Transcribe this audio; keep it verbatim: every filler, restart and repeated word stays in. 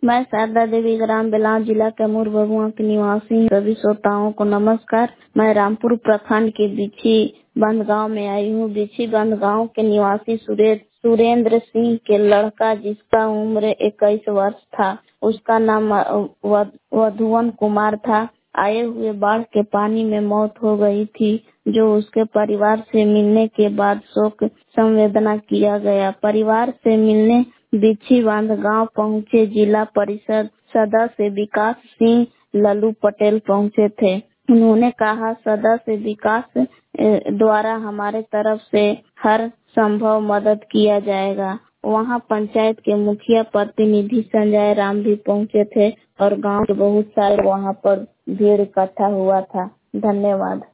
मैं शारदा देवी ग्राम बेलाव जिला कैमूर भगुआ की निवासी। सभी श्रोताओं को नमस्कार। मैं रामपुर प्रखंड के बिछी बंद गाँव में आई हूँ। बिछी बंद गाँव के निवासी सुरेश सुरेंद्र सिंह के लड़का जिसका उम्र इक्कीस वर्ष था, उसका नाम वधुवन कुमार था। आए हुए बाढ़ के पानी में मौत हो गई थी, जो उसके परिवार से मिलने के बाद शोक संवेदना किया गया। परिवार से मिलने बिछी बांध गांव पहुंचे जिला परिषद सदस्य विकास सिंह लल्लू पटेल पहुंचे थे। उन्होंने कहा, सदस्य विकास द्वारा हमारे तरफ से हर संभव मदद किया जाएगा। वहां पंचायत के मुखिया प्रतिनिधि संजय राम भी पहुंचे थे और गांव के बहुत सारे वहां पर भीड़ इकट्ठा हुआ था। धन्यवाद।